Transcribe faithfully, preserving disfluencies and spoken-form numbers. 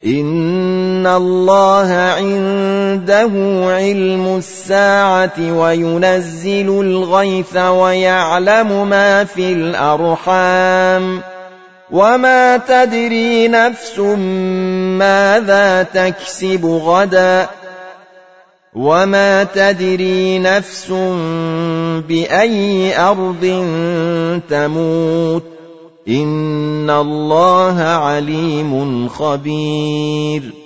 إن الله عنده علم الساعة وينزل الغيث ويعلم ما في الأرحام وما تدري نفس ماذا تكسب غدا وما تدري نفس بأي أرض تموت إن الله عليم خبير